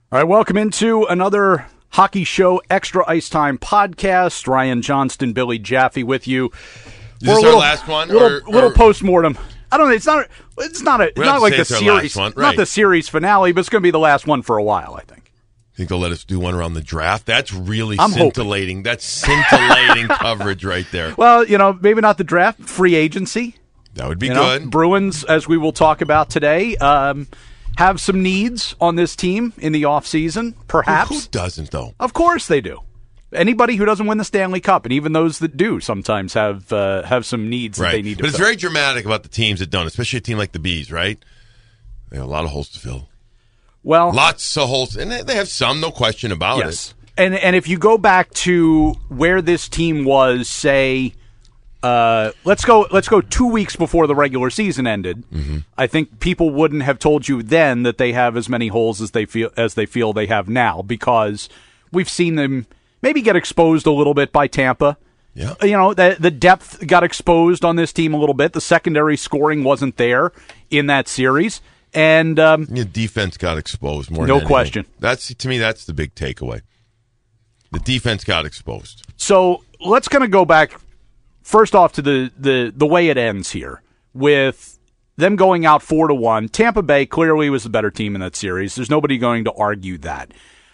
All right, welcome into another Hockey Show Extra Ice Time podcast. Ryan Johnston, Billy Jaffe with you. Is this our last one? Little post-mortem. I don't know. It's not like the series, right. Not the series finale, but it's going to be the last one for a while, I think. Think they'll let us do one around the draft? That's really I'm scintillating. Hoping. That's scintillating coverage right there. Well, maybe not the draft, free agency. That would be good. Bruins, as we will talk about today, have some needs on this team in the offseason, perhaps. Who doesn't, though? Of course they do. Anybody who doesn't win the Stanley Cup, and even those that do, sometimes have some needs that they need to fill. But it's very dramatic about the teams that don't, especially a team like the Bees, right? They have a lot of holes to fill. Well, lots of holes, and they have some, no question about it. And if you go back to where this team was, say, let's go 2 weeks before the regular season ended. Mm-hmm. I think people wouldn't have told you then that they have as many holes as they feel they have now, because we've seen them maybe get exposed a little bit by Tampa. Yeah. The depth got exposed on this team a little bit. The secondary scoring wasn't there in that series. And defense got exposed more than anything. No question. To me, that's the big takeaway. The defense got exposed. So let's kind of go back first off to the way it ends here with them going out 4-1. Tampa Bay clearly was the better team in that series. There's nobody going to argue that.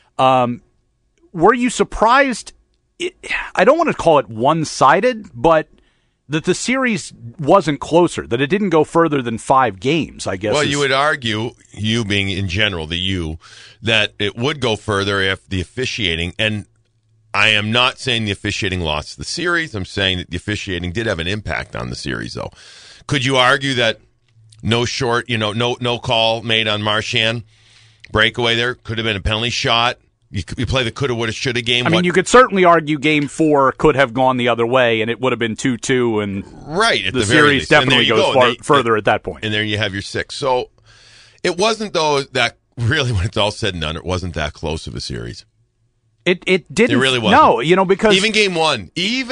Were you surprised? I don't want to call it one-sided, but that the series wasn't closer, that it didn't go further than 5 games, I guess. Well, you would argue, you being in general, that it would go further if the officiating, and I am not saying the officiating lost the series. I'm saying that the officiating did have an impact on the series, though. Could you argue that no call made on Marchand breakaway there could have been a penalty shot? You play the coulda, woulda, shoulda game. I mean, you could certainly argue Game 4 could have gone the other way, and it would have been 2-2, and right, at the very series least. definitely goes further at that point. And there you have your 6. So it wasn't, though, that really, when it's all said and done, it wasn't that close of a series. It didn't. It really wasn't. No, because even game one,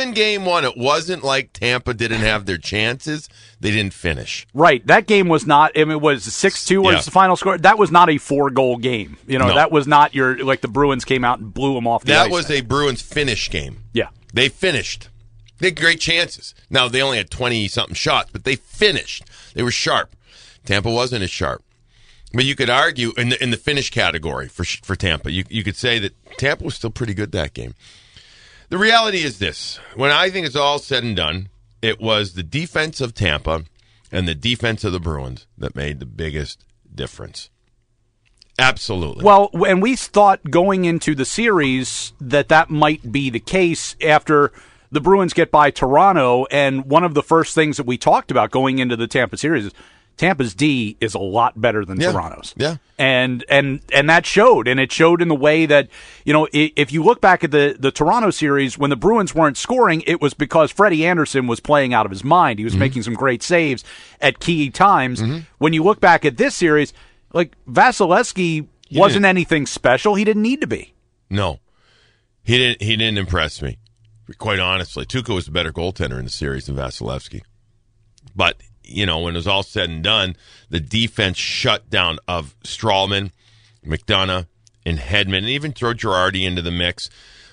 it wasn't like Tampa didn't have their chances. They didn't finish. Right. That game was not. I mean, it was 6-2 was the final score. That was not a 4-goal game. No. That was not the Bruins came out and blew them off the ice. That was a Bruins finish game. Yeah. They finished. They had great chances. Now, they only had 20-something shots, but they finished. They were sharp. Tampa wasn't as sharp. But you could argue in the finish category for Tampa, you could say that Tampa was still pretty good that game. The reality is this. When I think it's all said and done, it was the defense of Tampa and the defense of the Bruins that made the biggest difference. Absolutely. Well, and we thought going into the series that might be the case after the Bruins get by Toronto, and one of the first things that we talked about going into the Tampa series is Tampa's D is a lot better than Toronto's. Yeah. And that showed. And it showed in the way that, if you look back at the Toronto series, when the Bruins weren't scoring, it was because Freddie Anderson was playing out of his mind. He was making some great saves at key times. Mm-hmm. When you look back at this series, like Vasilevsky wasn't anything special. He didn't need to be. No. He didn't impress me. Quite honestly. Tuukka was a better goaltender in the series than Vasilevsky. But when it was all said and done, the defense shut down of Stralman, McDonough, and Hedman, and even throw Girardi into the mix.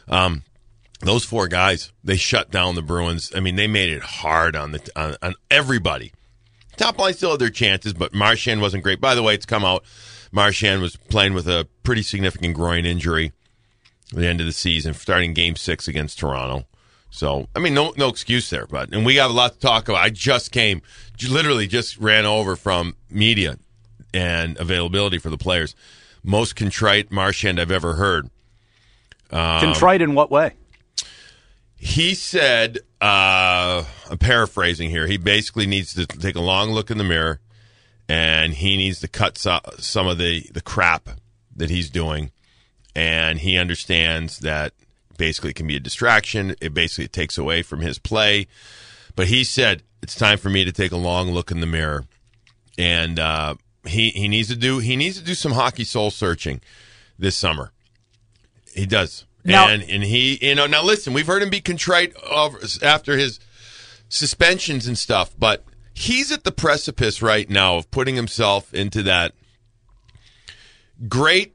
Those 4 guys, they shut down the Bruins. I mean, they made it hard on everybody. Top line still had their chances, but Marchand wasn't great. By the way, it's come out, Marchand was playing with a pretty significant groin injury at the end of the season, starting Game 6 against Toronto. So, I mean, no excuse there, and we have a lot to talk about. I literally just ran over from media and availability for the players. Most contrite Marchand I've ever heard. Contrite in what way? He said, I'm paraphrasing here, he basically needs to take a long look in the mirror, and he needs to cut some of the crap that he's doing, and he understands that basically it can be a distraction. It basically takes away from his play. But he said, it's time for me to take a long look in the mirror. And he needs to do some hockey soul searching this summer. He does. Now, and he, now listen, we've heard him be contrite after his suspensions and stuff, but he's at the precipice right now of putting himself into that great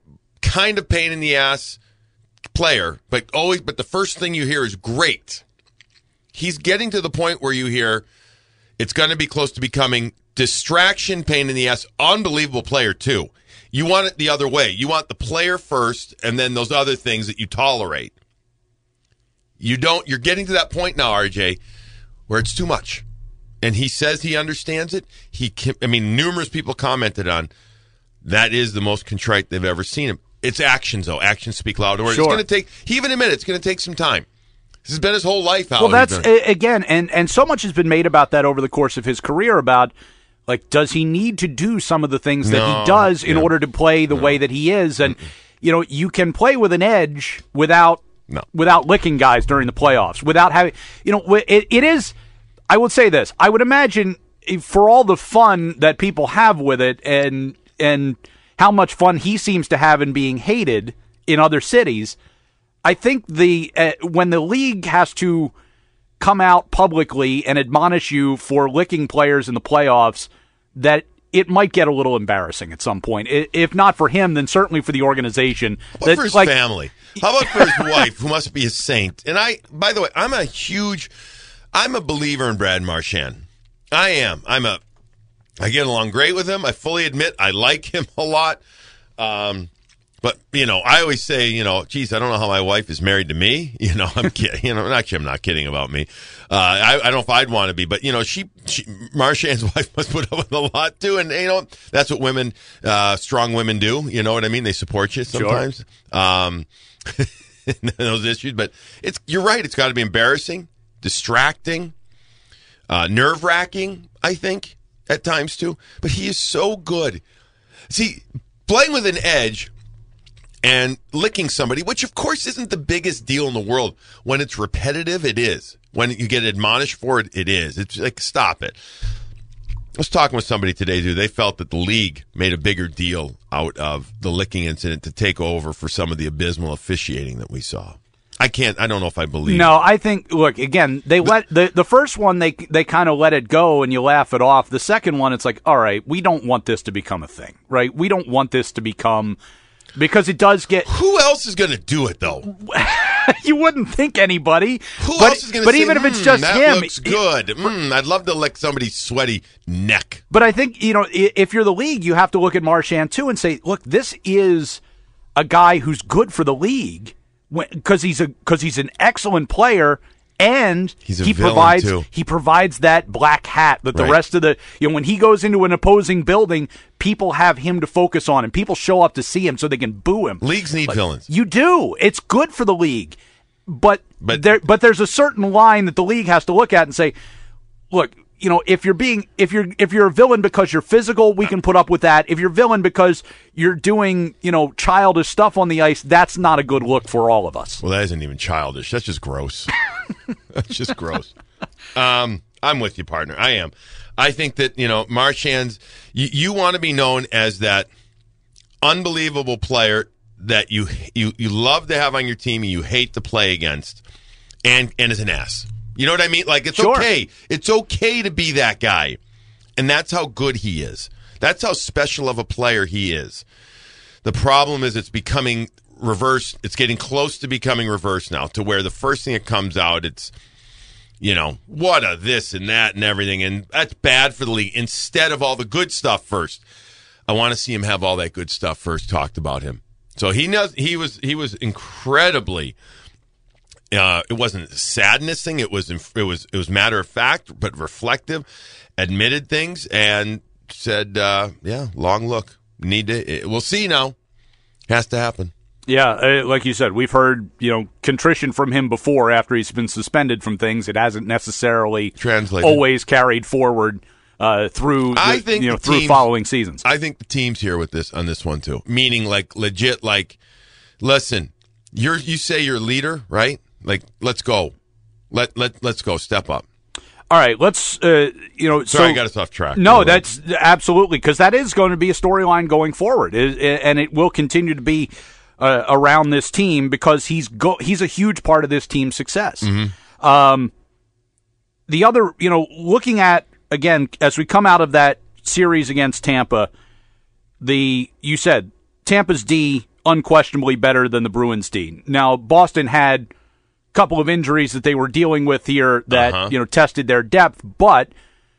kind of pain in the ass player, but the first thing you hear is great. He's getting to the point where you hear it's going to be close to becoming distraction, pain in the ass, unbelievable player too. You want it the other way. You want the player first and then those other things that you tolerate. You're getting to that point now, RJ, where it's too much. And he says he understands it. Numerous people commented on that is the most contrite they've ever seen him. It's actions, though. Actions speak louder. Sure. It's going to take, he even admitted it's going to take some time. This has been his whole life. Well, that's, again, and so much has been made about that over the course of his career about, like, does he need to do some of the things that he does in order to play the way that he is? And, you can play with an edge without licking guys during the playoffs, without having, it is, I would say this, I would imagine for all the fun that people have with it and how much fun he seems to have in being hated in other cities, I think when the league has to come out publicly and admonish you for licking players in the playoffs, that it might get a little embarrassing at some point. If not for him, then certainly for the organization. How about for his family? How about for his wife, who must be a saint? And by the way, I'm a believer in Brad Marchand. I am. I get along great with him. I fully admit I like him a lot. But, I always say, geez, I don't know how my wife is married to me. I'm kidding. Actually, I'm not kidding about me. I don't know if I'd want to be, but, Marchand's wife must put up with a lot, too. And, that's what women, strong women do. You know what I mean? They support you sometimes. Sure. Those issues. But you're right. It's got to be embarrassing, distracting, nerve-wracking, I think, at times, too. But he is so good. See, playing with an edge and licking somebody, which of course isn't the biggest deal in the world. When it's repetitive, it is. When you get admonished for it, it is. It's like, stop it. I was talking with somebody today, too. They felt that the league made a bigger deal out of the licking incident to take over for some of the abysmal officiating that we saw. I don't know if I believe. No, I think, look, again, the first one, they kind of let it go and you laugh it off. The second one, it's like, all right, we don't want this to become a thing, right? We don't want this to become, because it does get. Who else is going to do it, though? You wouldn't think anybody. Who else is going to say, even if it's just that him. Looks good. I'd love to lick somebody's sweaty neck. But I think, if you're the league, you have to look at Marchand, too, and say, look, this is a guy who's good for the league. Because he's an excellent player, and he provides that black hat that the rest of the when he goes into an opposing building, people have him to focus on, and people show up to see him so they can boo him. Leagues need villains. You do. It's good for the league, but there's a certain line that the league has to look at and say, look. If you're a villain because you're physical, we can put up with that. If you're a villain because you're doing, childish stuff on the ice, that's not a good look for all of us. Well, that isn't even childish. That's just gross. That's just gross. I'm with you, partner. I am. I think that, Marchand's, you want to be known as that unbelievable player that you love to have on your team and you hate to play against, and as an ass. You know what I mean? Like, it's okay. It's okay to be that guy. And that's how good he is. That's how special of a player he is. The problem is it's becoming reversed. It's getting close to becoming reversed now, to where the first thing that comes out, it's, what a this and that and everything. And that's bad for the league. Instead of all the good stuff first. I want to see him have all that good stuff first talked about him. So he was incredibly... it wasn't a sadness thing. It was matter of fact, but reflective. Admitted things and said, long look. We'll see now. Has to happen. Yeah, like you said, we've heard contrition from him before after he's been suspended from things. It hasn't necessarily always carried forward through following seasons. I think the team's here with this on this one too. Meaning, like, legit, like, listen, you say you're a leader, right? Like, let's go. Let's go. Step up. All right, let's, Sorry, I got us off track. No, that's absolutely, because that is going to be a storyline going forward, and it will continue to be around this team because he's a huge part of this team's success. Mm-hmm. The other, looking at, again, as we come out of that series against Tampa, you said Tampa's D unquestionably better than the Bruins D. Now, Boston had a couple of injuries that they were dealing with here that tested their depth, but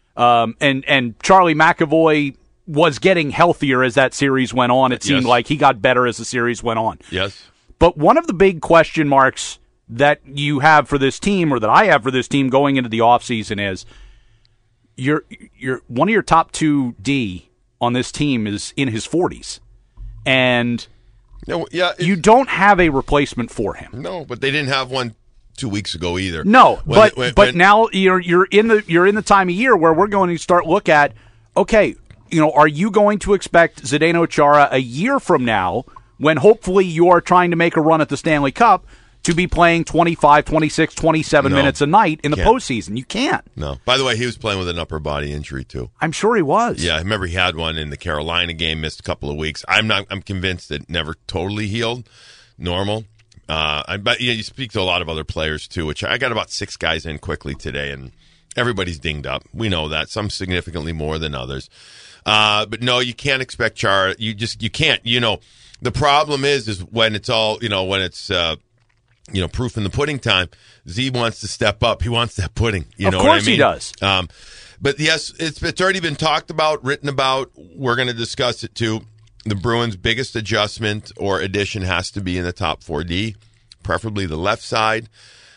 and Charlie McAvoy was getting healthier as that series went on. It seemed like he got better as the series went on. Yes. But one of the big question marks that you have for this team, or that I have for this team going into the offseason, is you're one of your top 2 D on this team is in his 40s. And you don't have a replacement for him. No, but they didn't have one 2 weeks ago either. No, but now you're in the time of year where we're going to start look at, okay, are you going to expect Zdeno Chara a year from now, when hopefully you are trying to make a run at the Stanley Cup, to be playing 25, 26, 27 minutes a night in the postseason? You can't. No. By the way, he was playing with an upper body injury too. I'm sure he was. Yeah, I remember he had one in the Carolina game, missed a couple of weeks. I'm convinced it never totally healed. Normal. But you speak to a lot of other players too, which I got about 6 guys in quickly today, and everybody's dinged up. We know that. Some significantly more than others. But no, you can't expect Chara. You can't. The problem is when it's all, when it's, proof in the pudding time, Z wants to step up. He wants that pudding. You know what I mean? Of course he does. But yes, it's already been talked about, written about. We're going to discuss it too. The Bruins' biggest adjustment or addition has to be in the top 4D, preferably the left side.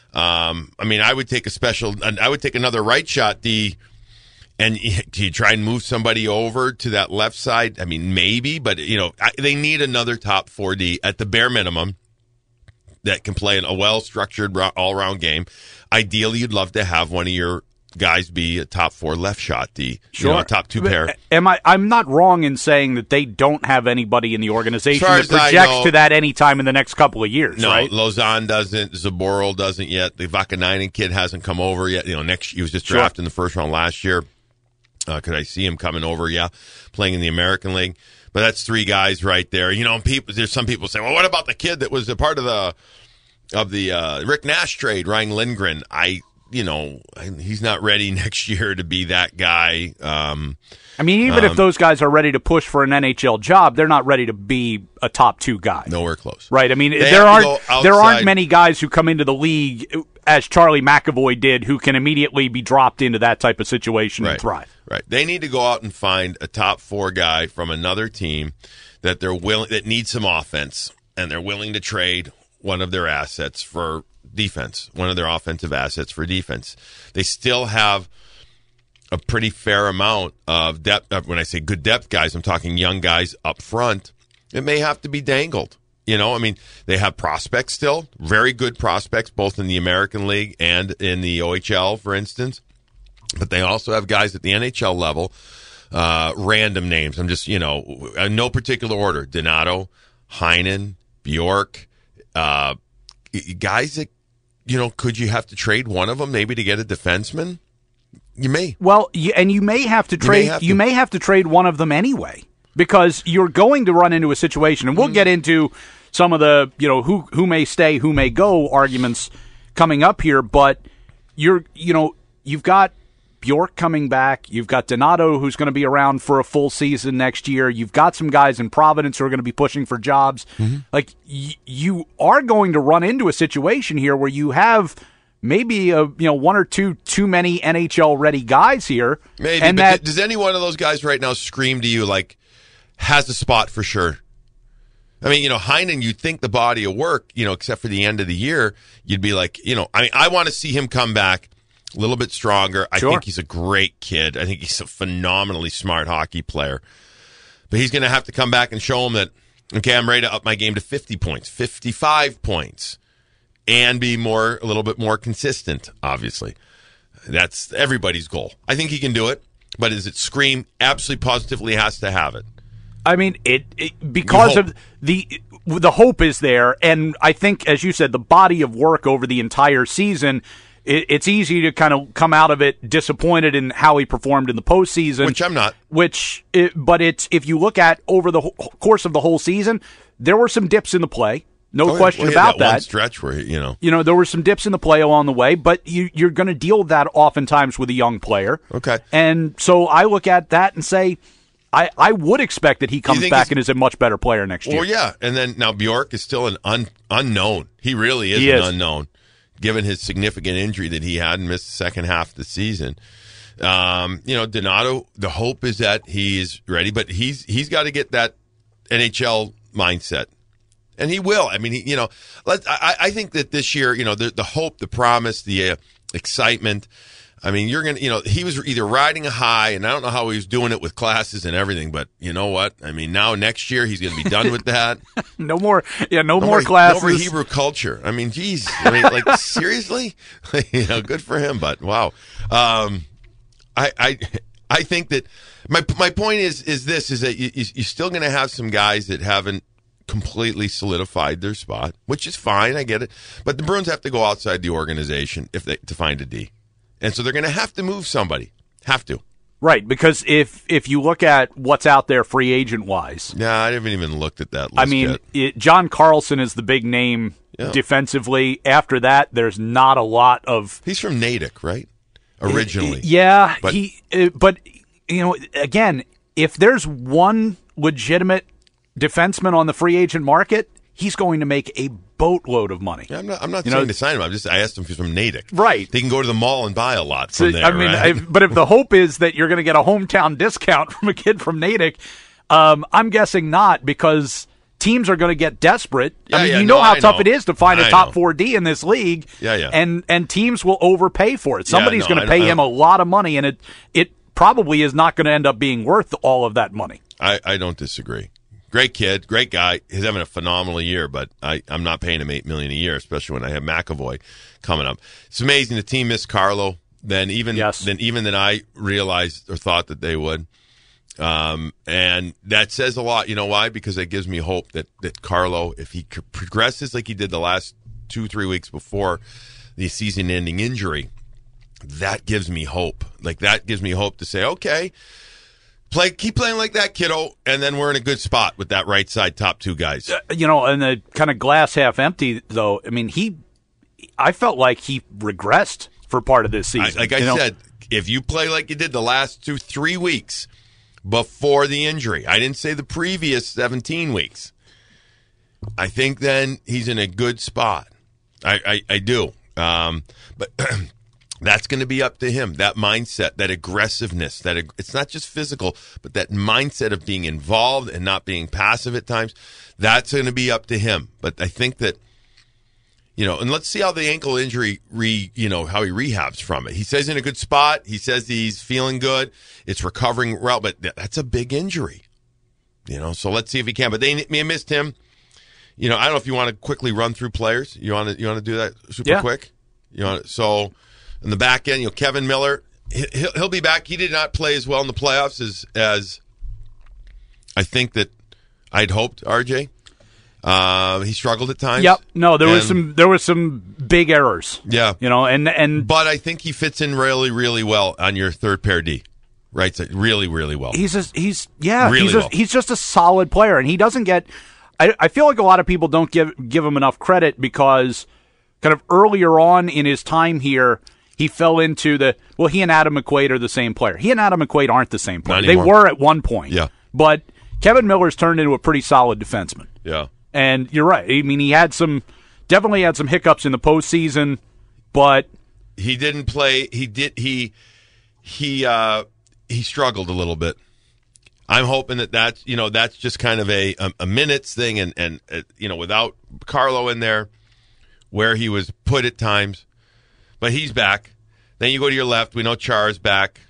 I would take another right shot D. And do you try and move somebody over to that left side? I mean, maybe, but, they need another top 4D at the bare minimum that can play in a well-structured, all-around game. Ideally, you'd love to have one of your guys be a top 4 left shot D, a top 2 pair. I'm not wrong in saying that they don't have anybody in the organization that projects to that any time in the next couple of years, right? No, Lausanne doesn't. Zaboral doesn't yet. The Vakanainen kid hasn't come over yet. He was just drafted in the first round last year. Could I see him coming over? Yeah, playing in the American League. But that's 3 guys right there. There's some people say, well, what about the kid that was a part of the Rick Nash trade, Ryan Lindgren? He's not ready next year to be that guy. Even if those guys are ready to push for an NHL job, they're not ready to be a top 2 guy. Nowhere close. Right. There aren't many guys who come into the league as Charlie McAvoy did who can immediately be dropped into that type of situation and thrive. Right. They need to go out and find a top 4 guy from another team that that needs some offense, and they're willing to trade one of their assets for defense, one of their offensive assets for defense. They still have a pretty fair amount of depth. When I say good depth guys, I'm talking young guys up front. It may have to be dangled. They have prospects still, very good prospects, both in the American League and in the OHL, for instance. But they also have guys at the NHL level, random names. I'm just, in no particular order. Donato, Heinen, Bjork, guys that, could you have to trade one of them maybe to get a defenseman? You may. Well, and you may have to trade. You may have to trade one of them anyway, because you're going to run into a situation, and we'll get into some of the who may stay, who may go arguments coming up here. But you've got Bjork coming back. You've got Donato, who's going to be around for a full season next year. You've got some guys in Providence who are going to be pushing for jobs. Mm-hmm. You are going to run into a situation here where you have maybe one or two too many NHL ready guys here. Maybe, and but does any one of those guys right now scream to you like has a spot for sure? Heinen, you'd think the body of work, except for the end of the year, you'd be like, I want to see him come back a little bit stronger. I think he's a great kid. I think he's a phenomenally smart hockey player. But he's going to have to come back and show him that, okay, I'm ready to up my game to 50 points, 55 points, and be a little bit more consistent, obviously. That's everybody's goal. I think he can do it, but does it scream absolutely positively has to have it? Because of the hope is there, and I think, as you said, the body of work over the entire season, it's easy to kind of come out of it disappointed in how he performed in the postseason. Which I'm not. But if you look at over the course of the whole season, there were some dips in the play. No question about that. One stretch where, there were some dips in the play along the way, but you're going to deal with that oftentimes with a young player. Okay. And so I look at that and say, I would expect that he comes back and is a much better player next year. Well, yeah. And then now Bjork is still an unknown. He really is an unknown, given his significant injury that he had and missed the second half of the season. Donato, the hope is that he's ready, but he's got to get that NHL mindset. And he will. I mean, I think that this year, the hope, the promise, the excitement. I mean, he was either riding a high, and I don't know how he was doing it with classes and everything, but you know what? I mean, now next year he's going to be done with that. No more classes. No more Hebrew culture. I mean, geez. I mean, like, seriously? Good for him, but wow. I think that my point is that you're still going to have some guys that haven't completely solidified their spot, which is fine. I get it. But the Bruins have to go outside the organization to find a D. And so they're going to have to move somebody. Have to. Right, because if you look at what's out there free agent-wise. Yeah, I haven't even looked at that list yet. John Carlson is the big name defensively. After that, there's not a lot of... He's from Natick, right? Originally. Yeah, but again, if there's one legitimate defenseman on the free agent market, he's going to make a boatload of money. Yeah, I'm not saying to sign him. I asked him if he's from Natick. Right. They can go to the mall and buy a lot from there. I mean, right? But if the hope is that you're going to get a hometown discount from a kid from Natick, I'm guessing not, because teams are going to get desperate. How tough it is to find a top 4D in this league. Yeah. And teams will overpay for it. Somebody's going to pay him a lot of money, and it probably is not going to end up being worth all of that money. I don't disagree. Great kid, great guy. He's having a phenomenal year, but I'm not paying him $8 million a year, especially when I have McAvoy coming up. It's amazing the team missed Carlo than I realized or thought that they would. And that says a lot. You know why? Because it gives me hope that Carlo, if he progresses like he did the last 2-3 weeks before the season-ending injury, that gives me hope. Like, that gives me hope to say, okay, keep playing like that, kiddo, and then we're in a good spot with that right side top two guys. And the kind of glass half empty, though, I mean, I felt like he regressed for part of this season. I said, if you play like you did the last 2-3 weeks before the injury, I didn't say the previous 17 weeks, I think then he's in a good spot. I do. But that's going to be up to him. That mindset, that aggressiveness, it's not just physical, but that mindset of being involved and not being passive at times, that's going to be up to him. But I think that, and let's see how the ankle injury, how he rehabs from it. He says in a good spot. He says he's feeling good. It's recovering well, but that's a big injury. So let's see if he can. But they missed him. I don't know if you want to quickly run through players. You want to do that super quick? So in the back end, Kevin Miller, he'll be back. He did not play as well in the playoffs as I think that I'd hoped, RJ. He struggled at times. Yep. No, there was some big errors. Yeah. But I think he fits in really, really well on your third pair D. Right, so really, really well. He's just a solid player, and he doesn't get. I feel like a lot of people don't give him enough credit because kind of earlier on in his time here, he fell into he and Adam McQuaid are the same player. He and Adam McQuaid aren't the same player. They were at one point. Yeah. But Kevin Miller's turned into a pretty solid defenseman. Yeah. And you're right. I mean, he definitely had some hiccups in the postseason, but he didn't play. He struggled a little bit. I'm hoping that's just kind of a minutes thing, and without Carlo in there, where he was put at times, but he's back. Then you go to your left. We know Char's back.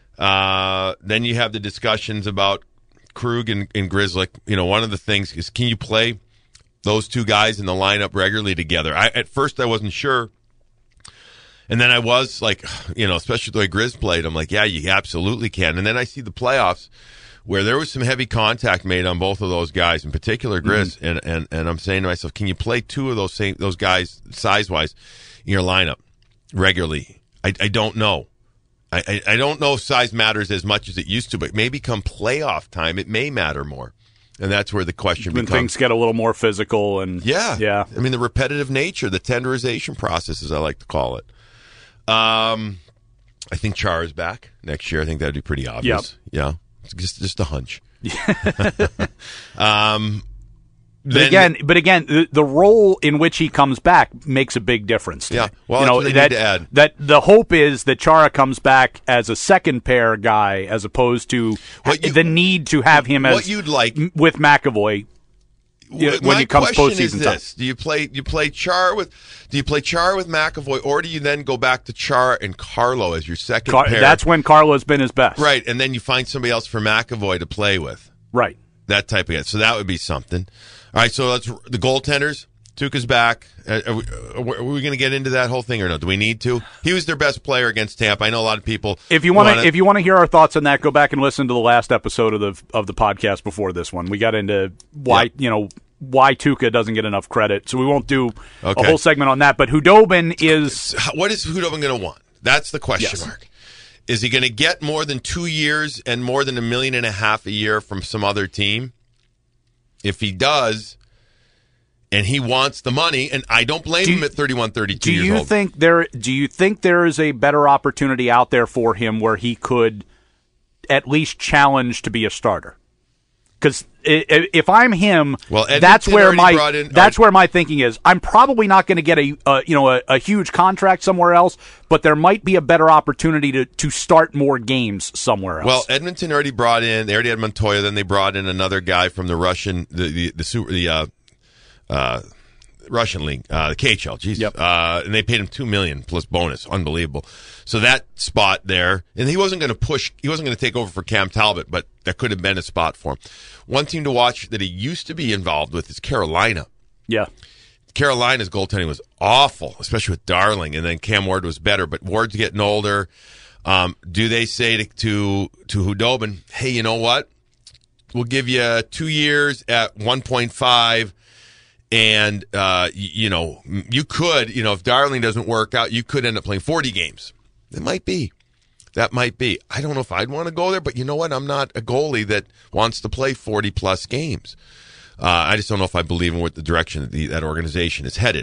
Then you have the discussions about Krug and Grzelcyk. One of the things is, can you play those two guys in the lineup regularly together? At first I wasn't sure. And then I was like, especially the way Grizz played, I'm like, yeah, you absolutely can. And then I see the playoffs where there was some heavy contact made on both of those guys, in particular Grizz. Mm-hmm. And I'm saying to myself, can you play two of those guys size-wise in your lineup regularly? I don't know. I don't know if size matters as much as it used to, but maybe come playoff time, it may matter more. And that's where the question becomes. When things get a little more physical. And yeah. I mean, the repetitive nature, the tenderization process, as I like to call it. I think Char is back next year. I think that would be pretty obvious. Yep. Yeah. It's just a hunch. But again, the role in which he comes back makes a big difference. To me. Well, that's what they need to add. That the hope is that Chara comes back as a second pair guy, as opposed to the need to have him as what you'd like with McAvoy. When it comes postseason time, do you play Chara with McAvoy, or do you then go back to Chara and Carlo as your second pair? That's when Carlo's been his best, right? And then you find somebody else for McAvoy to play with, right? That type of guy. So that would be something. All right, so the goaltenders. Tuukka's back. Are we going to get into that whole thing or no? Do we need to? He was their best player against Tampa. I know a lot of people. If you want to hear our thoughts on that, go back and listen to the last episode of the podcast before this one. We got into why Tuukka doesn't get enough credit, so we won't do a whole segment on that. But Hudobin is what is Hudobin going to want? That's the question mark. Is he going to get more than 2 years and more than $1.5 million a year from some other team? If he does, and he wants the money, and I don't blame him at 31, 32 years old. Do you think there is a better opportunity out there for him where he could at least challenge to be a starter? Because if I'm him, that's where my thinking is. I'm probably not going to get a huge contract somewhere else, but there might be a better opportunity to start more games somewhere else. Well, Edmonton already brought in. They already had Montoya. Then they brought in another guy from the Russian Russian league, the KHL. Jesus. Yep. And they paid him $2 million plus bonus. Unbelievable. So that spot there, and he wasn't going to push. He wasn't going to take over for Cam Talbot, but that could have been a spot for him. One team to watch that he used to be involved with is Carolina. Yeah. Carolina's goaltending was awful, especially with Darling, and then Cam Ward was better, but Ward's getting older. Do they say to Hudobin, hey, you know what? We'll give you 2 years at 1.5, and you could, if Darling doesn't work out, you could end up playing 40 games. It might be. That might be. I don't know if I'd want to go there, but you know what? I'm not a goalie that wants to play 40-plus games. I just don't know if I believe in what the direction that organization is headed.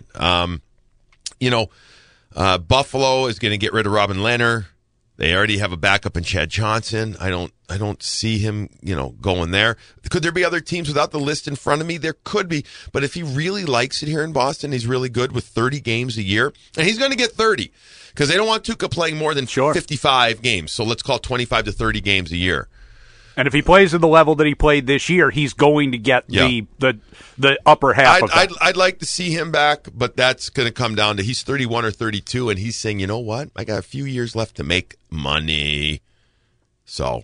Buffalo is going to get rid of Robin Lehner. They already have a backup in Chad Johnson. I don't see him, going there. Could there be other teams without the list in front of me? There could be. But if he really likes it here in Boston, he's really good with 30 games a year. And he's going to get 30 because they don't want Tuukka playing more than 55 games. So let's call it 25 to 30 games a year. And if he plays at the level that he played this year, he's going to get the upper half of that. I'd like to see him back, but that's going to come down to he's 31 or 32, and he's saying, you know what? I got a few years left to make money. So,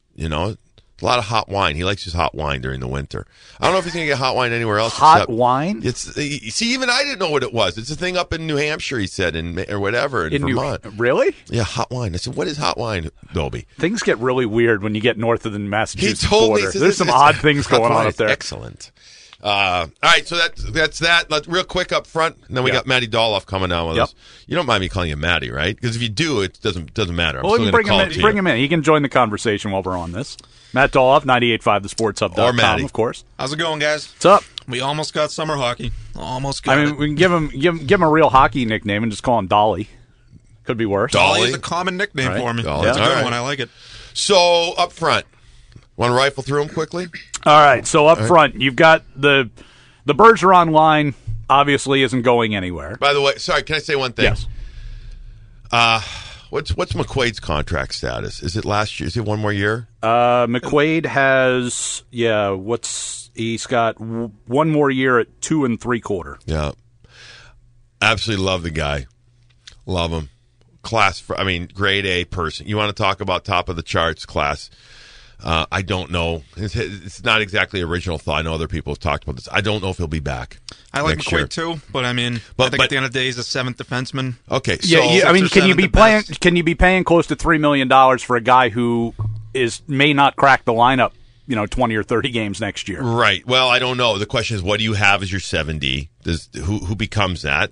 a lot of hot wine. He likes his hot wine during the winter. I don't know if he's going to get hot wine anywhere else. Hot wine? Even I didn't know what it was. It's a thing up in New Hampshire, he said, or whatever, in Vermont. Really? Yeah, hot wine. I said, what is hot wine, Dobie? Things get really weird when you get north of the Massachusetts border. There's some odd things going on up there. Excellent. All right, so that's that. Real quick up front, and then we got Matty Doloff coming on with us. You don't mind me calling you Matty, right? Because if you do, it doesn't matter. Well, bring him in. He can join the conversation while we're on this. Matt Doloff, 98.5 thesportshub.com, or Matty, of course. How's it going, guys? What's up? We almost got summer hockey. Almost got it. We can give him a real hockey nickname and just call him Dolly. Could be worse. Dolly is a common nickname for me. That's a good one. I like it. So, up front, want to rifle through them quickly? All right. So, up front, you've got the Bergeron line, obviously, isn't going anywhere. By the way, sorry, can I say one thing? Yes. What's McQuaid's contract status? Is it last year? Is it one more year? McQuaid has, he's got one more year at 2 3/4. Yeah. Absolutely love the guy. Love him. Grade A person. You want to talk about top of the charts class? I don't know. It's not exactly original thought. I know other people have talked about this. I don't know if he'll be back. I like McQuaid too, but I think at the end of the day, he's a seventh defenseman. Okay, so can you be paying close to $3 million for a guy who may not crack the lineup, 20 or 30 games next year? Right. Well, I don't know. The question is, what do you have as your 7D? Who becomes that?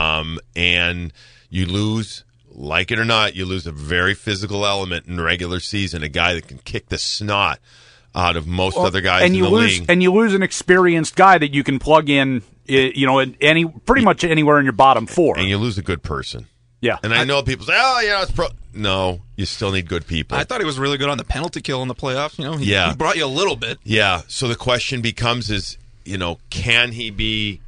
And you lose. Like it or not, you lose a very physical element in the regular season, a guy that can kick the snot out of most other guys in the league. And you lose an experienced guy that you can plug in, pretty much anywhere in your bottom four. And you lose a good person. Yeah. And I know people say, oh, yeah, it's No, you still need good people. I thought he was really good on the penalty kill in the playoffs. He brought you a little bit. Yeah. So the question becomes is, can he be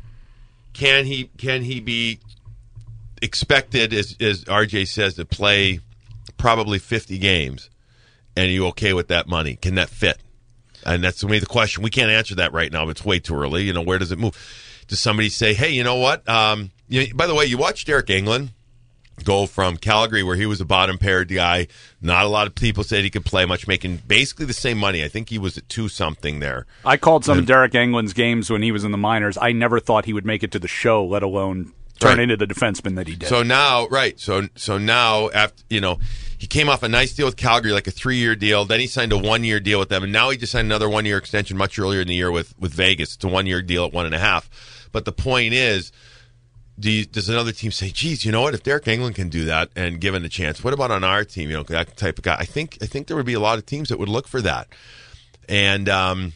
expected, as RJ says, to play probably 50 games? And are you okay with that money? Can that fit? And that's to me the question. We can't answer that right now. It's way too early. Where does it move? Does somebody say, hey, you know what? By the way, you watched Derek Englund go from Calgary, where he was a bottom paired guy. Not a lot of people said he could play much, making basically the same money. I think he was at 2-something there. I called some of Derek Englund's games when he was in the minors. I never thought he would make it to the show, let alone turn into the defenseman that he did. So now, So now, after he came off a nice deal with Calgary, like a 3-year deal. Then he signed a 1-year deal with them, and now he just signed another 1-year extension much earlier in the year with Vegas. It's a 1-year deal at 1.5. But the point is, does another team say, geez, you know what? If Derek Englund can do that and given a chance, what about on our team? That type of guy. I think there would be a lot of teams that would look for that. And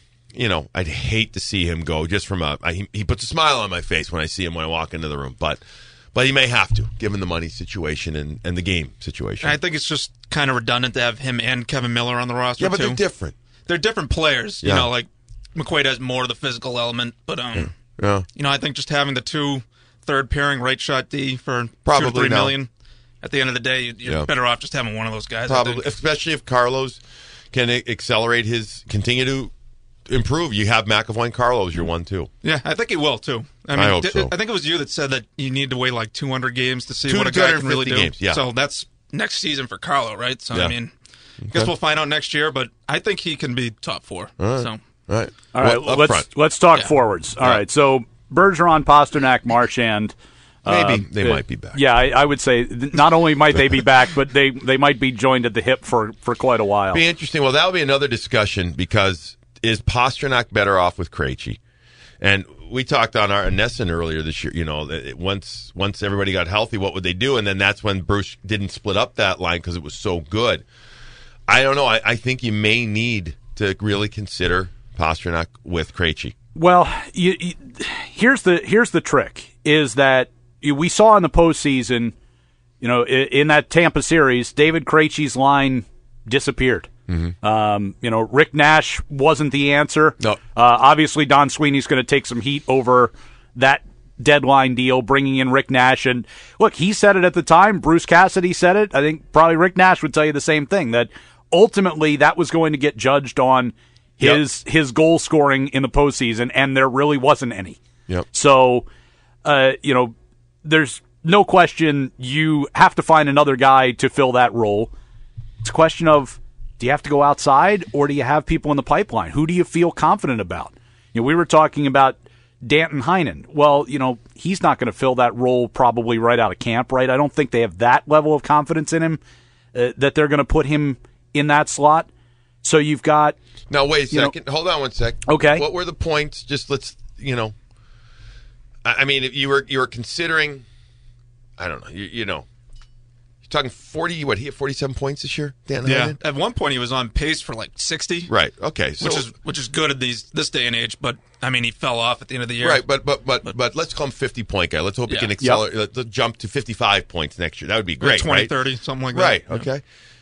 I'd hate to see him go. Just from he puts a smile on my face when I see him when I walk into the room, but he may have to, given the money situation and the game situation. I think it's just kind of redundant to have him and Kevin Miller on the roster. Yeah, but too. They're different. They're different players. Yeah. Like McQuaid has more of the physical element, but yeah. I think just having the two third pairing right shot D for probably $2 to $3 million. At the end of the day, you're better off just having one of those guys. Probably, especially if Carlos can continue to improve. You have McAvoy and Carlos, your 1-2. Yeah, I think he will too. I hope so. I think it was you that said that you need to wait like 200 games to see 200 what a guy can really do. Games, yeah. So that's next season for Carlo, right? So yeah. I guess we'll find out next year. But I think he can be top 4. All right. All right. Let's talk forwards. All right. So Bergeron, Pasternak, Marchand. Maybe they might be back. Yeah, I would say not only might they be back, but they might be joined at the hip for quite a while. Be interesting. Well, that'll be another discussion, because is Pasternak better off with Krejci? And we talked on our Nesson earlier this year. Once everybody got healthy, what would they do? And then that's when Bruce didn't split up that line because it was so good. I don't know. I think you may need to really consider Pasternak with Krejci. Well, here's the trick: is that we saw in the postseason, in that Tampa series, David Krejci's line disappeared. Mm-hmm. Rick Nash wasn't the answer. No. Obviously, Don Sweeney's going to take some heat over that deadline deal, bringing in Rick Nash. And look, he said it at the time. Bruce Cassidy said it. I think probably Rick Nash would tell you the same thing, that ultimately that was going to get judged on his goal scoring in the postseason, and there really wasn't any. Yep. So, there's no question you have to find another guy to fill that role. It's a question of, do you have to go outside, or do you have people in the pipeline? Who do you feel confident about? We were talking about Danton Heinen. Well, he's not going to fill that role probably right out of camp, right? I don't think they have that level of confidence in him that they're going to put him in that slot. So you've got... Now, wait a second. Hold on one sec. Okay. What were the points? Just let's, if you were considering, I don't know, you're talking 40, he had 47 points this year, Dan Heinen? At one point he was on pace for like 60. Right, okay. So, which is good at this day and age, but he fell off at the end of the year. Right, but let's call him 50-point guy. Let's hope he can accelerate, let's jump to 55 points next year. That would be great, 20, right? 30, something like that. Right, okay.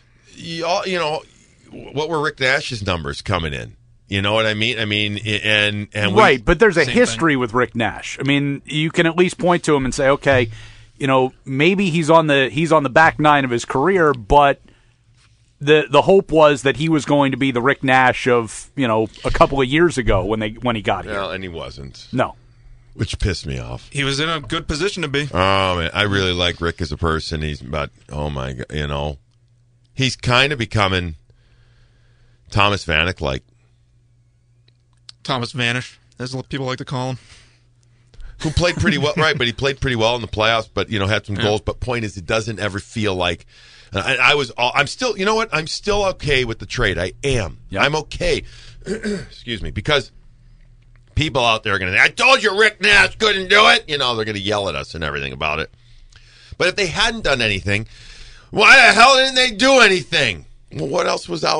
What were Rick Nash's numbers coming in? You know what I mean? And right, but there's a history with Rick Nash. You can at least point to him and say, okay, maybe he's on the back nine of his career, but the hope was that he was going to be the Rick Nash of a couple of years ago when he got here. Well, and he wasn't. No, which pissed me off. He was in a good position to be. Oh man, I really like Rick as a person. Oh my god, he's kind of becoming Thomas Vanek like. Thomas Vanish, as people like to call him. Who played pretty well, right? But he played pretty well in the playoffs. But had some goals. But point is, it doesn't ever feel like. I'm still. You know what? I'm still okay with the trade. I am. Yep. I'm okay. Excuse me, because people out there are going to. I told you, Rick Nash couldn't do it. They're going to yell at us and everything about it. But if they hadn't done anything, why the hell didn't they do anything? Well, what else was out there?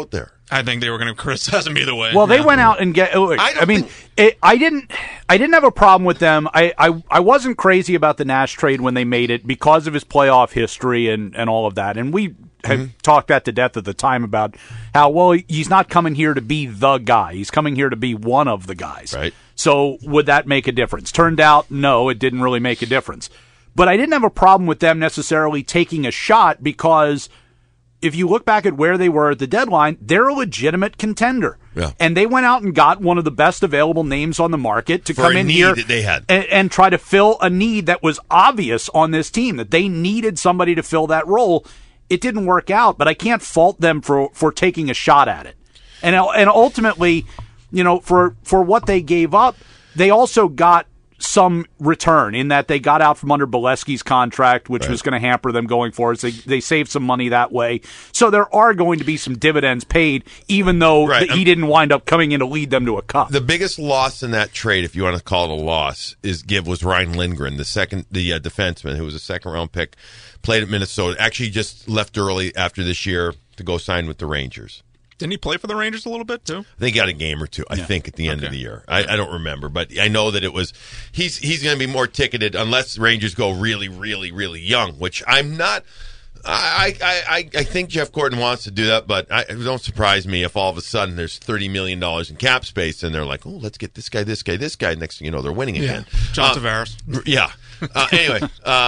I think they were going to criticize him either way. Well, they went out and I didn't have a problem with them. I wasn't crazy about the Nash trade when they made it because of his playoff history and all of that. And we had talked that to death at the time about how, well, he's not coming here to be the guy. He's coming here to be one of the guys. Right. So would that make a difference? Turned out, no, it didn't really make a difference. But I didn't have a problem with them necessarily taking a shot because if you look back at where they were at the deadline, they're a legitimate contender. Yeah. And they went out and got one of the best available names on the market to come in here that they had. And try to fill a need that was obvious on this team, that they needed somebody to fill that role. It didn't work out, but I can't fault them for taking a shot at it. And ultimately, for what they gave up, they also got some return in that they got out from under Bolesky's contract, which was going to hamper them going forward. So they saved some money that way. So there are going to be some dividends paid, even though he didn't wind up coming in to lead them to a cup. The biggest loss in that trade, if you want to call it a loss, was Ryan Lindgren, the defenseman who was a second-round pick, played at Minnesota, actually just left early after this year to go sign with the Rangers. Didn't he play for the Rangers a little bit, too? I think he got a game or two, I think, at the end of the year. I don't remember, but I know that it was – he's going to be more ticketed unless Rangers go really, really, really young, which I'm not – I think Jeff Gordon wants to do that, but it don't surprise me if all of a sudden there's $30 million in cap space and they're like, oh, let's get this guy. Next thing you know, they're winning again. John Tavares. Yeah. Anyway,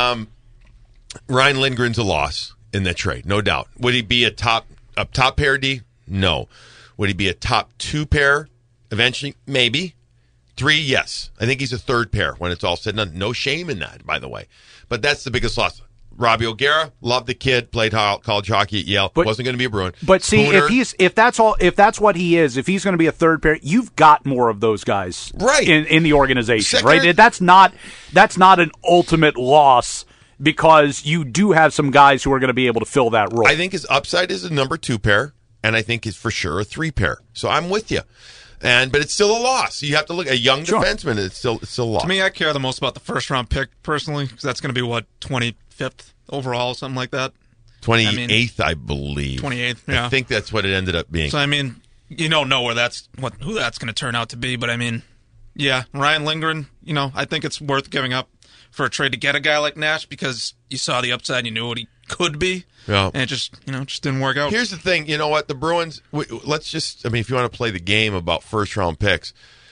Ryan Lindgren's a loss in that trade, no doubt. Would he be a top pair D? No. Would he be a top 2 pair eventually? Maybe. 3, yes. I think he's a 3rd pair when it's all said and done. No shame in that, by the way. But that's the biggest loss. Robbie O'Gara, loved the kid, played college hockey at Yale. Wasn't going to be a Bruin. But see, if that's what he is, if he's going to be a 3rd pair, you've got more of those guys in the organization, right? That's not an ultimate loss because you do have some guys who are going to be able to fill that role. I think his upside is a number 2 pair. And I think it's for sure a 3 pair. So I'm with you. But it's still a loss. You have to look at a young defenseman. It's still a loss. To me, I care the most about the first-round pick, personally, because that's going to be, 25th overall, something like that? 28th, I believe. 28th, yeah. I think that's what it ended up being. So, you don't know who that's going to turn out to be. But, Ryan Lindgren, I think it's worth giving up for a trade to get a guy like Nash because you saw the upside and you knew what he could be. Yeah. And it just didn't work out. Here's the thing. You know what? The Bruins, let's just, if you want to play the game about first-round picks,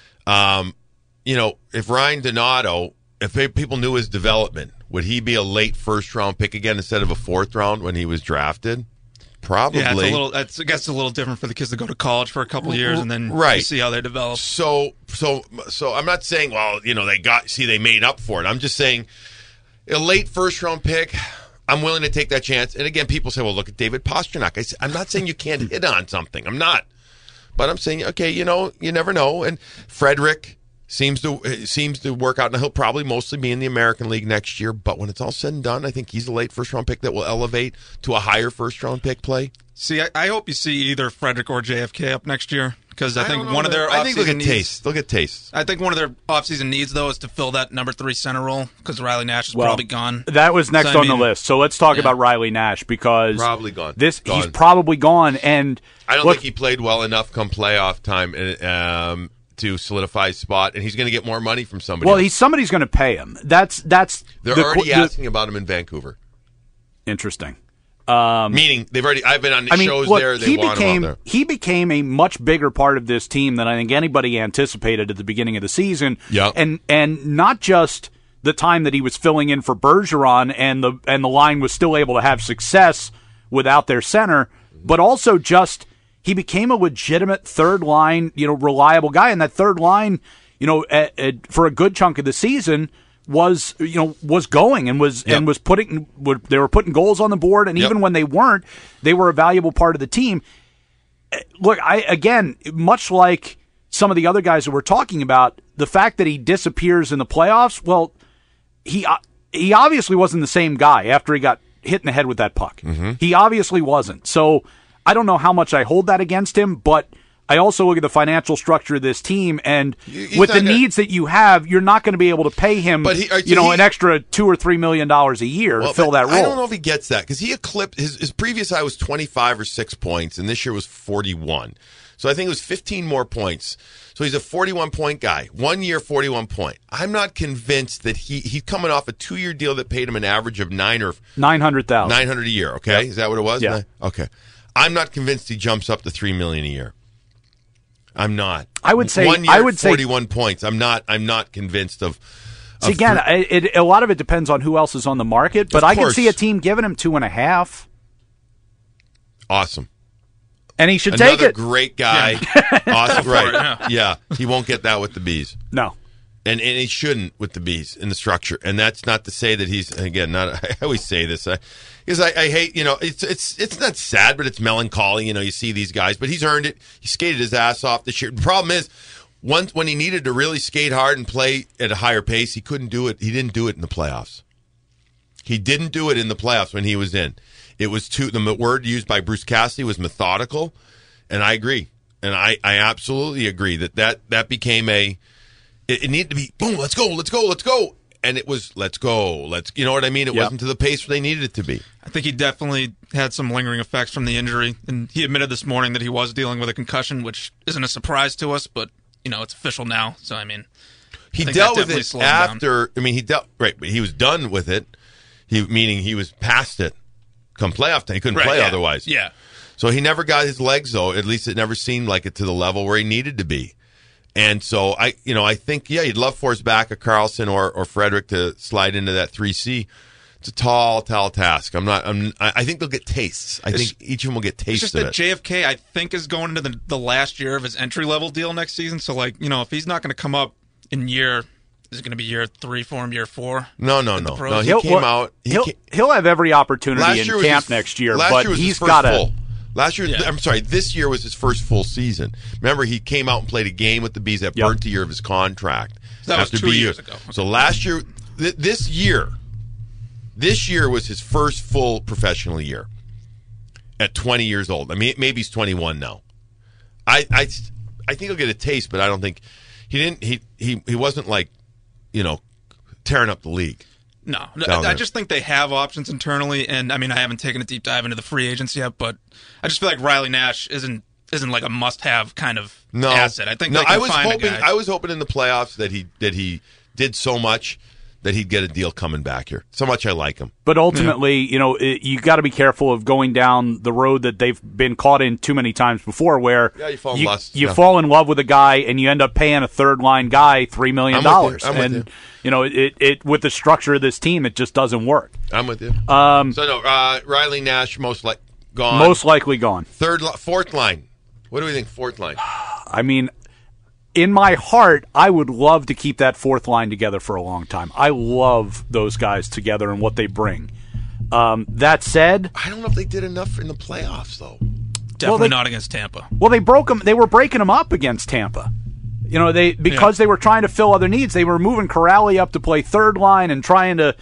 if Ryan Donato, if people knew his development, would he be a late first-round pick again instead of a 4th round when he was drafted? Probably. Yeah, I guess it's a little different for the kids to go to college for a couple of years and then you see how they develop. So I'm not saying, they made up for it. I'm just saying a late first-round pick, I'm willing to take that chance. And again, people say, well, look at David Pastrnak. I'm not saying you can't hit on something. I'm not. But I'm saying, okay, you never know. And Frederick seems to work out, and he'll probably mostly be in the American League next year. But when it's all said and done, I think he's a late first-round pick that will elevate to a higher first-round pick play. See, I hope you see either Frederick or JFK up next year. Because I think one of their offseason needs... Look at taste. I think one of their offseason needs, though, is to fill that number 3 center role because Riley Nash is probably gone. That was next on the list. So let's talk about Riley Nash because... Probably gone. He's probably gone. And I don't think he played well enough come playoff time to solidify his spot, and he's going to get more money from somebody else. Somebody's going to pay him. They're already asking about him in Vancouver. Interesting. Meaning I've been on shows there. They want him out there. He became a much bigger part of this team than I think anybody anticipated at the beginning of the season. Yeah, and not just the time that he was filling in for Bergeron and the line was still able to have success without their center, but also just he became a legitimate third line, reliable guy. And that third line, for a good chunk of the season, was going and was putting they were putting goals on the board, and even when they weren't, they were a valuable part of the team. Look, much like some of the other guys that we're talking about, the fact that he disappears in the playoffs, well, he obviously wasn't the same guy after he got hit in the head with that puck. Mm-hmm. He obviously wasn't. So I don't know how much I hold that against him, but I also look at the financial structure of this team, and He's with the not gonna- needs that you have, you're not going to be able to pay him, But he- an extra $2 or $3 million a year to fill that role. I don't know if he gets that because he eclipsed his previous high was 25 or 6 points, and this year was 41. So I think it was 15 more points. So he's a 41-point guy. 1 year, 41 point. I'm not convinced that he's coming off a 2-year deal that paid him an average of $900,000 $900 a year. Okay, Yep. Is that what it was? Yeah. Okay. I'm not convinced he jumps up to $3 million a year. I'm not. I would say 1 year, I would say 41 points. I'm not convinced of. See, again, a lot of it depends on who else is on the market, but Of I can course. see a team giving him 2.5, Awesome. and he should Another take it. great guy. Awesome. Right. it, Yeah. He won't get that with the Bees. No. And he shouldn't with the Bees in the structure. And that's not to say that he's, again, not. I always say this because I hate, it's not sad, but it's melancholy. You see these guys, but he's earned it. He skated his ass off this year. The problem is, when he needed to really skate hard and play at a higher pace, he couldn't do it. He didn't do it in the playoffs. He didn't do it in the playoffs when he was in. It was the word used by Bruce Cassidy was methodical, and I agree. And I absolutely agree that became it needed to be, boom, let's go. And it was, let's go. You know what I mean? It wasn't to the pace they needed it to be. I think he definitely had some lingering effects from the injury, and he admitted this morning that he was dealing with a concussion, which isn't a surprise to us, but, it's official now. So, he think dealt that with definitely it slowed him down. after, but he was done with it, meaning he was past it come playoff time. He couldn't play otherwise. Yeah. So he never got his legs, though. At least it never seemed like it to the level where he needed to be. And so I think, you'd love for us back a Carlson or Frederick to slide into that 3C. It's a tall task. I think they'll get tastes. I think each of them will get tastes It's just of that it. JFK, I think, is going into the last year of his entry-level deal next season. So, if he's not going to come up in is it going to be year 3 for him, year 4? No. pros? He came out. He'll have every opportunity in camp next year, but he's got to. Last year, I'm sorry, this year was his first full season. Remember, he came out and played a game with the Bees that burnt the year of his contract. That was 2 years ago. So last year, this year was his first full professional year at 20 years old. Maybe he's 21 now. I think he'll get a taste, but I don't think he wasn't tearing up the league. No, I just think they have options internally, and I haven't taken a deep dive into the free agents yet, but I just feel like Riley Nash isn't like a must-have kind of asset. I think they can find a guy. I was hoping in the playoffs that he did so much that he'd get a deal coming back here. So much I like him. But ultimately, you got to be careful of going down the road that they've been caught in too many times before, where you fall in lust. You fall in love with a guy and you end up paying a third-line guy $3 million. I'm with you. It with the structure of this team, it just doesn't work. I'm with you. Riley Nash most likely gone. Fourth line. What do we think? Fourth line. In my heart, I would love to keep that fourth line together for a long time. I love those guys together and what they bring. That said, I don't know if they did enough in the playoffs, though. Definitely not against Tampa. Well, they broke them. They were breaking them up against Tampa. Because they were trying to fill other needs. They were moving Corrali up to play third line and trying to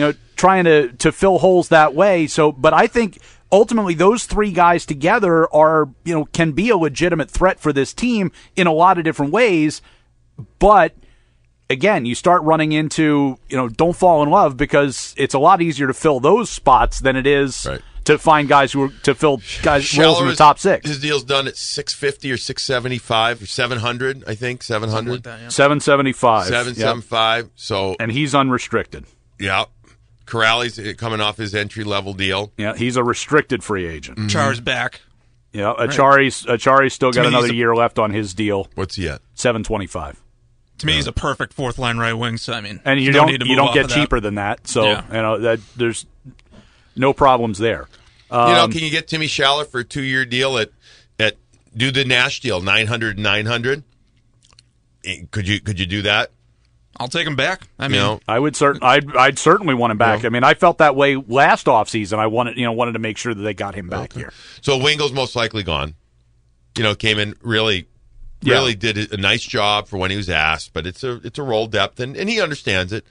fill holes that way. So, but I think ultimately those three guys together can be a legitimate threat for this team in a lot of different ways. But again, you start running into, don't fall in love, because it's a lot easier to fill those spots than it is to find guys to fill roles in the top 6. His deal's done at $650 or $675 or $700, I think. $700. Like that, yeah. $775. $775. Yep. So, and he's unrestricted. Yeah. Corrali's coming off his entry-level deal. Yeah, he's a restricted free agent. Mm-hmm. Char's back. Yeah, Achari's still got another year left on his deal. What's he at? $725. To me, he's a perfect fourth-line right wing. So and you don't get cheaper than that. So there's no problems there. Can you get Timmy Schaller for a 2-year deal at do the Nash deal, $900? Could you do that? I'll take him back. I would I'd certainly want him back. I felt that way last offseason. I wanted to make sure that they got him back here. So Wingel's most likely gone. Came in really did a nice job for when he was asked, but it's a role depth and he understands it.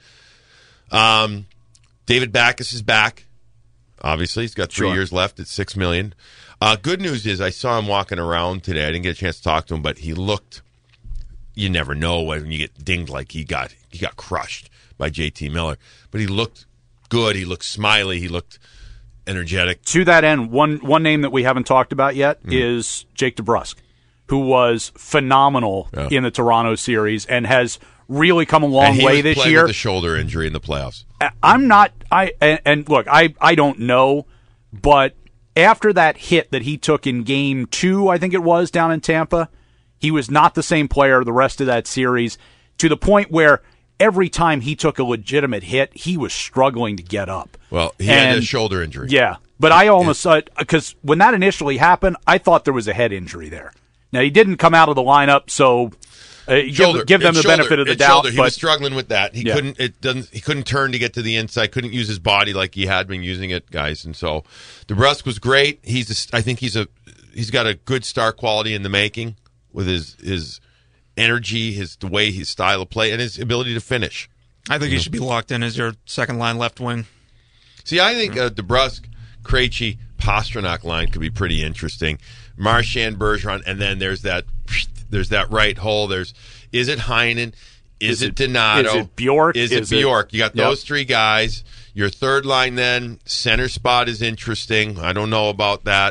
David Backes is back. Obviously, he's got 3 years left at $6 million. Good news is I saw him walking around today. I didn't get a chance to talk to him, but he looked. You never know when you get dinged like he got crushed by JT Miller, but he looked good. He looked smiley. He looked energetic. To that end, one name that we haven't talked about yet is Jake DeBrusk, who was phenomenal in the Toronto series and has really come a long way this year. With a shoulder injury in the playoffs. Look, I don't know, but after that hit that he took in Game 2, I think it was, down in Tampa, he was not the same player the rest of that series, to the point where every time he took a legitimate hit, he was struggling to get up. Well, he had a shoulder injury. Yeah, but I almost thought, because when that initially happened, I thought there was a head injury there. Now, he didn't come out of the lineup, so give them the benefit of the doubt. He was struggling with that. He couldn't turn to get to the inside. Couldn't use his body like he had been using it, guys. And so, DeBrusk was great. I think he's got a good star quality in the making with his energy, his style of play, and his ability to finish. I think he should be locked in as your second line left wing. See, I think DeBrusk, Krejci, Pastrnak line could be pretty interesting. Marchand, Bergeron, and then there's that right hole. Is it Heinen? Is it Donato? Is it Bjork? Is it Bjork? You got those three guys. Your third line then, center spot is interesting. I don't know about that.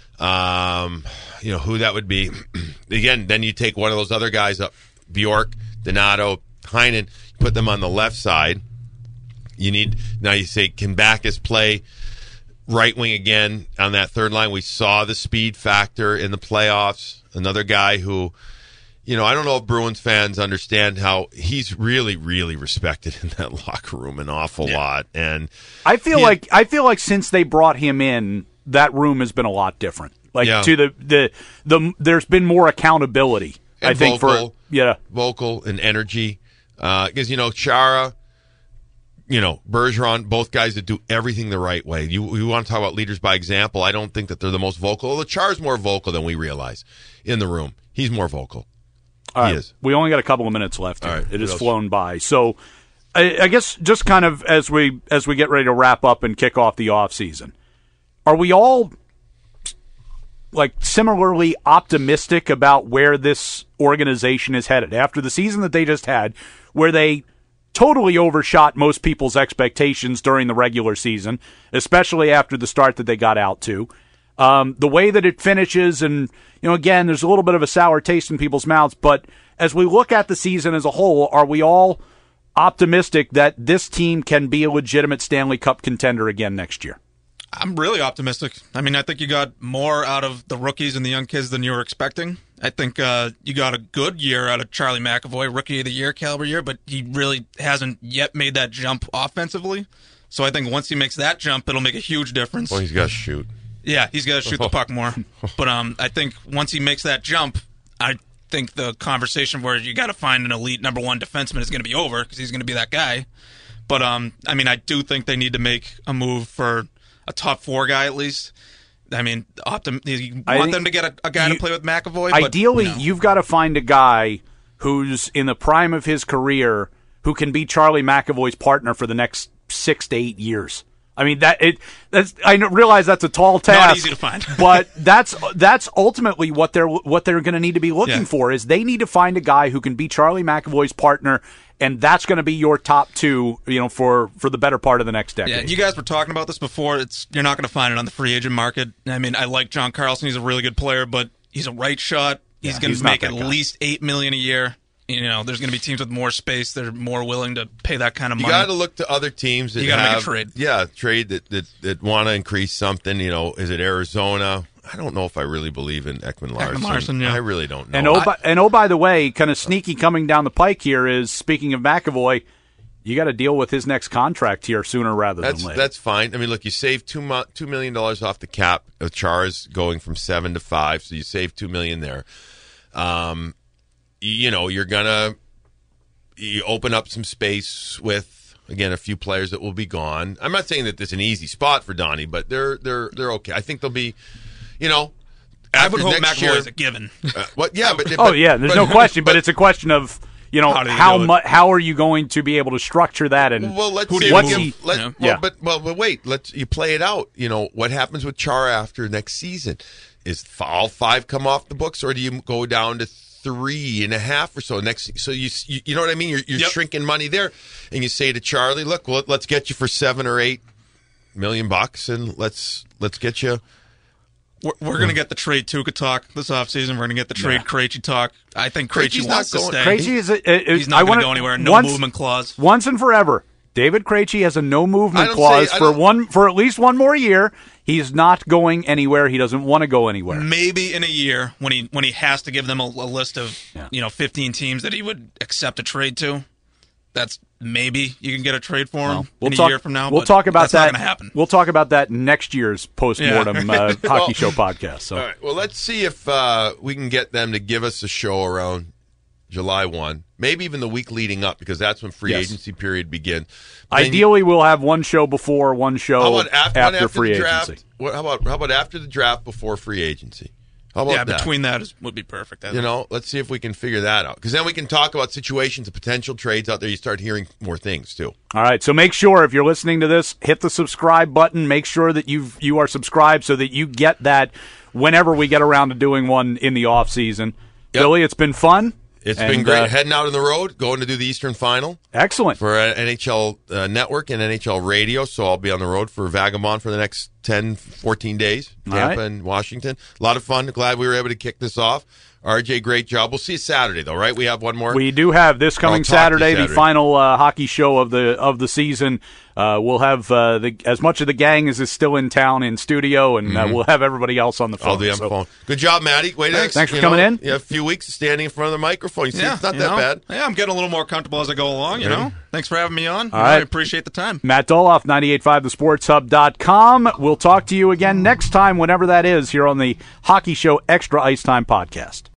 Who that would be. Again, then you take one of those other guys up, Bjork, Donato, Heinen, put them on the left side. Now you say, can Backes play right wing again on that third line? We saw the speed factor in the playoffs. Another guy who, I don't know if Bruins fans understand how he's really, really respected in that locker room an awful lot. And I feel like since they brought him in, that room has been a lot different. To the there's been more accountability. And I think vocal and energy. Because Chara, Bergeron, both guys that do everything the right way. You want to talk about leaders by example? I don't think that they're the most vocal. Although Chara's more vocal than we realize in the room. He's more vocal. All right. He is. We only got a couple of minutes left here. Right. It has flown by. So I guess just kind of as we get ready to wrap up and kick off the offseason, are we all similarly optimistic about where this organization is headed after the season that they just had, where they totally overshot most people's expectations during the regular season, especially after the start that they got out to? The way that it finishes, and again, there's a little bit of a sour taste in people's mouths, but as we look at the season as a whole, are we all optimistic that this team can be a legitimate Stanley Cup contender again next year? I'm really optimistic. I mean, I think you got more out of the rookies and the young kids than you were expecting. I think you got a good year out of Charlie McAvoy, Rookie of the Year caliber year, but he really hasn't yet made that jump offensively. So I think once he makes that jump, it'll make a huge difference. Well, he's got to shoot. Yeah, he's got to shoot the puck more. But I think once he makes that jump, I think the conversation where you got to find an elite number one defenseman is going to be over because he's going to be that guy. But, I do think they need to make a move for a top four guy at least. I mean, you want them to get a guy to play with McAvoy? Ideally, you've got to find a guy who's in the prime of his career who can be Charlie McAvoy's partner for the next 6 to 8 years. I mean, I realize that's a tall task. Not easy to find. But that's ultimately what they're going to need to be looking for, is they need to find a guy who can be Charlie McAvoy's partner, and that's going to be your top two, for the better part of the next decade. Yeah, you guys were talking about this before. You're not going to find it on the free agent market. I mean, I like John Carlson. He's a really good player, but he's a right shot. He's going to make at least $8 million a year. There's going to be teams with more space that are more willing to pay that kind of money. You got to look to other teams that you got to make a trade. Yeah, trade that want to increase something. Is it Arizona? I don't know if I really believe in Ekman-Larsson. Yeah. I really don't know. And by the way, kind of sneaky coming down the pike here is, speaking of McAvoy, you got to deal with his next contract here sooner rather than later. That's fine. I mean, look, you save $2 million off the cap of Chara's going from 7 to 5, so you save $2 million there. You're gonna open up some space with, again, a few players that will be gone. I'm not saying that this is an easy spot for Donnie, but they're okay. I think they'll be, I would hope McAvoy is a given. There's no question, but it's a question of, You know, How do you how do it? much? How are you going to be able to structure that? And Well, let's Who do say you what's move? he? Yeah. But wait, you play it out. You know what happens with Chara after next season? Is all 5 come off the books, or do you go down to 3.5 or so next? So you know what I mean? You're Yep. shrinking money there, and you say to Charlie, "Look, let's get you for $7 or $8 million, and let's get you." We're going to get the trade Tuca talk this offseason. We're going to get the trade Krejci talk. I think Krejci's Krejci not wants to going- stay. Krejci is. He's not going to go anywhere. No movement clause. Once and forever. David Krejci has a no I movement don't clause say- I for don't- for at least one more year. He's not going anywhere. He doesn't want to go anywhere. Maybe in a year when he has to give them a list of 15 teams that he would accept a trade to. That's maybe you can get a trade for him in a year from now. We'll but talk about that's that. Not going to happen. We'll talk about that in next year's post-mortem hockey show podcast. So. All right. Well, let's see if we can get them to give us a show around July 1, maybe even the week leading up, because that's when free agency period begins. But then Ideally, we'll have one show before, one show how about after free the draft? agency. How about after the draft, before free agency? How about that? Between that would be perfect. You know, let's see if we can figure that out, because then we can talk about situations of potential trades out there. You start hearing more things too. All right, so make sure if you're listening to this, hit the subscribe button. Make sure that you are subscribed so that you get that whenever we get around to doing one in the off season. Yep. Billy, it's been fun. It's been great. Heading out on the road, going to do the Eastern Final. Excellent. For NHL Network and NHL Radio, so I'll be on the road for Vagabond for the next 10, 14 days, Tampa and Washington. A lot of fun. Glad we were able to kick this off. RJ, great job. We'll see you Saturday, though, right? We have one more? We do have this coming Saturday, the Saturday. final hockey show of the season. We'll have as much of the gang as is still in town in studio, and we'll have everybody else on the phone. I'll be on the phone. Good job, Matty. Thanks for coming in. Yeah, a few weeks standing in front of the microphone. You see, it's not that bad. Yeah, I'm getting a little more comfortable as I go along, you know. Thanks for having me on. All right. I appreciate the time. Matt Doloff, 985thesportshub.com. We'll talk to you again next time, whenever that is, here on the Hockey Show Extra Ice Time podcast.